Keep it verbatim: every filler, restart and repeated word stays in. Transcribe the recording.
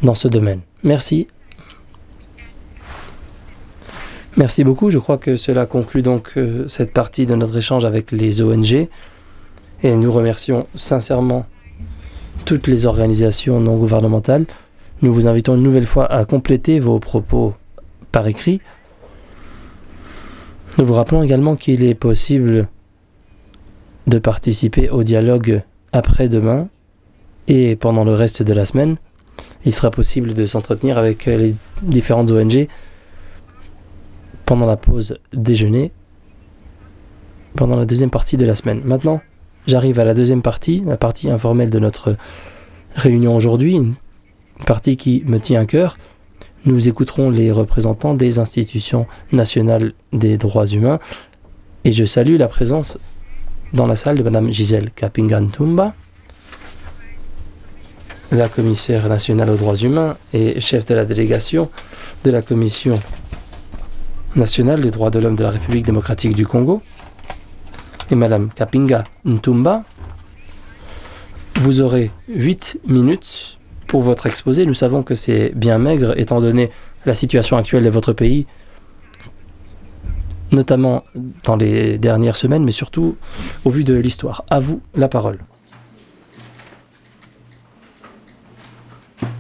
dans ce domaine. Merci. Merci beaucoup. Je crois que cela conclut donc euh, cette partie de notre échange avec les O N G. Et nous remercions sincèrement toutes les organisations non gouvernementales. Nous vous invitons une nouvelle fois à compléter vos propos par écrit. Nous vous rappelons également qu'il est possible de participer au dialogue après-demain et pendant le reste de la semaine. Il sera possible de s'entretenir avec les différentes O N G pendant la pause déjeuner, pendant la deuxième partie de la semaine. Maintenant, j'arrive à la deuxième partie, la partie informelle de notre réunion aujourd'hui, une partie qui me tient à cœur. Nous écouterons les représentants des institutions nationales des droits humains et je salue la présence dans la salle de Madame Gisèle Kapinga-Ntumba, la commissaire nationale aux droits humains et chef de la délégation de la Commission nationale des droits de l'homme de la République démocratique du Congo. Et Madame Kapinga-Ntumba, vous aurez huit minutes pour votre exposé. Nous savons que c'est bien maigre étant donné la situation actuelle de votre pays, notamment dans les dernières semaines, mais surtout au vu de l'histoire. À vous la parole.